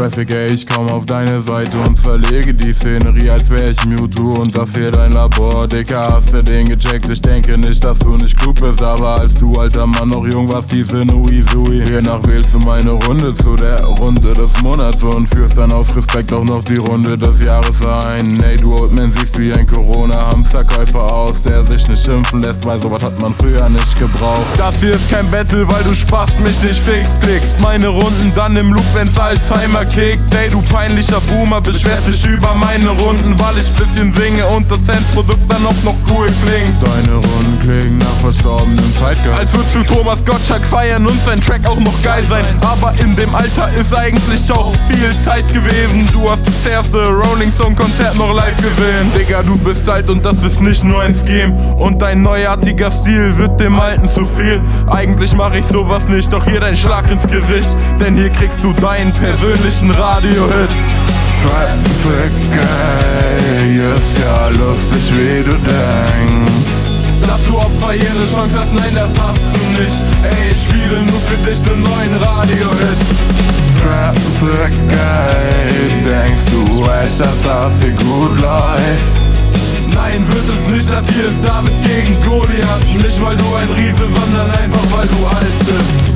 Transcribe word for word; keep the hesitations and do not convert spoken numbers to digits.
Traffic, ich komm auf deine Seite und zerlege die Szenerie, als wär ich Mewtwo und das hier dein Labor. Dicker, hast du den gecheckt? Ich denke nicht, dass du nicht klug bist, aber als du alter Mann noch jung warst, diese Uizui. Hiernach wählst du meine Runde zu der Runde des Monats und führst dann aus Respekt auch noch die Runde des Jahres ein. Ey, du Oldman siehst wie ein Corona-Hamsterkäufer aus, der sich nicht schimpfen lässt, weil sowas hat man früher nicht gebraucht. Das hier ist kein Battle, weil du Spast mich nicht fix klickst. Meine Runden dann im Loop, wenn's Alzheimer kickt. Ey, du peinlicher Boomer, beschwerst dich über meine Runden, weil ich bisschen singe und das Endprodukt dann auch noch cool klingt. Deine Runden klingen nach verstorbenem Zeitgeist, als würdest du Thomas Gottschalk feiern und sein Track auch noch geil sein. Aber in dem Alter ist eigentlich auch viel Zeit gewesen. Du hast das erste Rolling Stone Konzert noch live gesehen. Digga, du bist alt und das ist nicht nur ein Scheme. Und dein neuartiger Stil wird dem Alten zu viel. Eigentlich mach ich sowas nicht, doch hier dein Schlag ins Gesicht. Denn hier kriegst du deinen persönlichen Radio-Hit. Traffic, ey, ist ja lustig, wie du denkst. Dass du Opfer jede Chance hast, nein, das hast du nicht. Ey, ich spiele nur für dich nen neuen Radio-Hit. Traffic, ey, denkst du echt, dass das hier gut läuft? Nein, wird es nicht, das hier ist David gegen Goliath. Nicht weil du ein Riese, sondern einfach weil du alt bist.